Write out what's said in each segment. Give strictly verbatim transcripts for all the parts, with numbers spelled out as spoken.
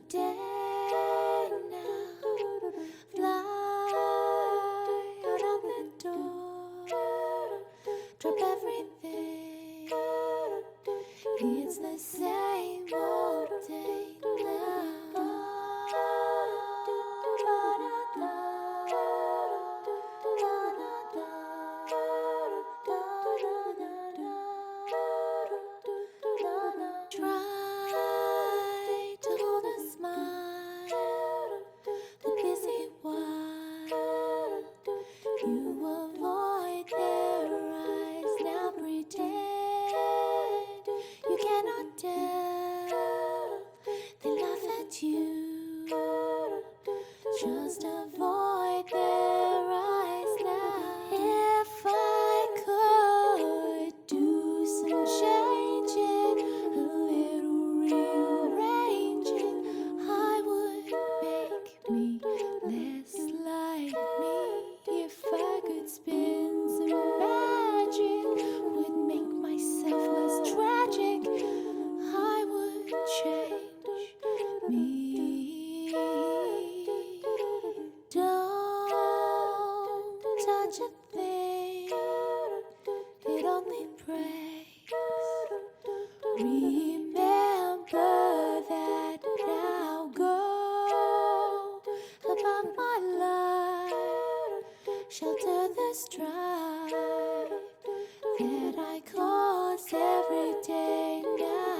day now. Fly out of the door, drop everything. It's the same old day now. Try to hold a smile, the busy while you avoid their eyes. Now pretend you cannot tell. They laugh at you. Just avoid their eyes now. If I could do some changing, a little rearranging, I would make me less like me. If I could spin some magic, would make myself less tragic, I would change me. Don't touch a thing, it only breaks. Remember that now. Go about my life, shelter the strife that I cause every day now.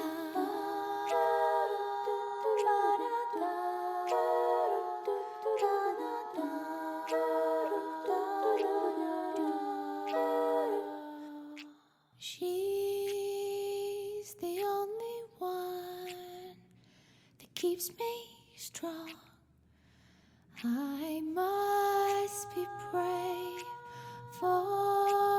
She's the only one that keeps me strong. I must be brave for